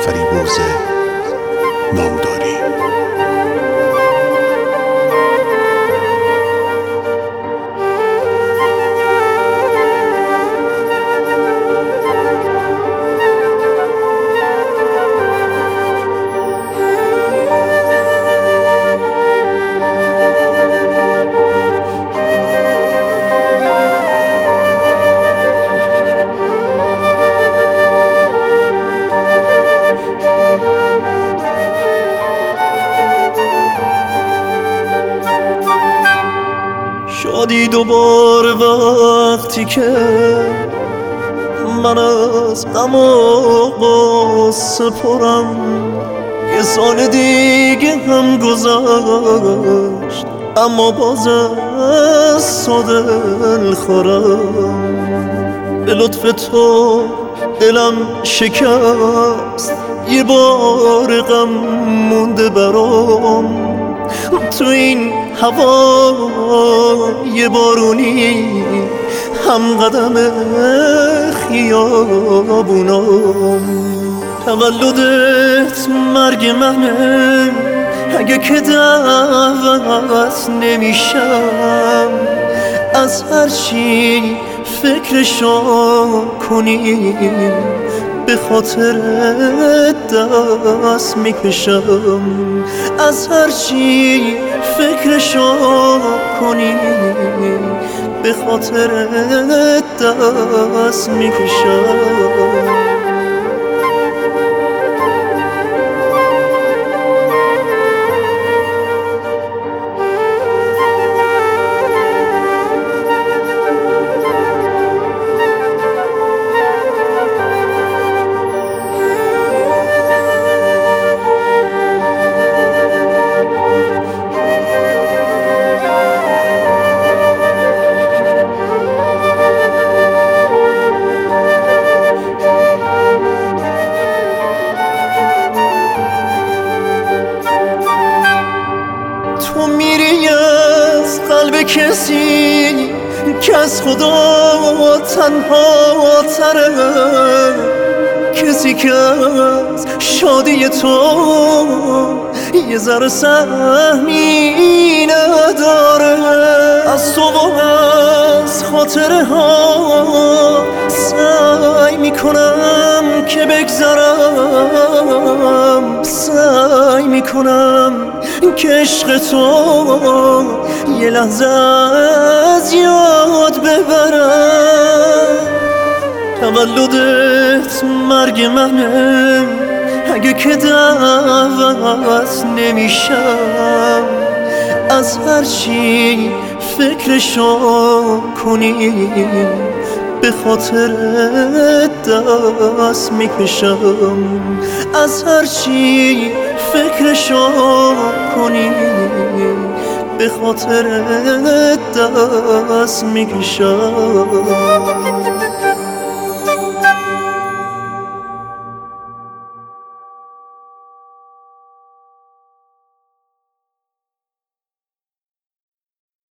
فریبرز نامداری. شادی دوباره وقتی که من از غم و غصه پرم، یه سال دیگه هم گذشت اما باز از تو دل خورم. به لطف تو دلم شکست، یه بار غم مونده برام. تو این هوا یه بارونی هم قدم خیابونام. تولدت مرگ منه، اگه که دعوت نمیشم، از هر چی فکرشو کنی به خاطر دست میکشم. از هر چی فکرشو کنی به خاطر دست میکشم. تو میری از قلب کسی که از خدا تنها تره، کسی که از شادی تو یه ذره سهمی نداره. از تو و از خاطره ها سعی میکنم که بگذرم، سعی میکنم که عشق تو یه لحظه از یاد ببرم. تولدت مرگ منه، اگه که دعوت نمیشم، از هر چی فکرشو کنی به خاطر دست میکشم. از هر چی فکرشو کنی به خاطر دست میکشم.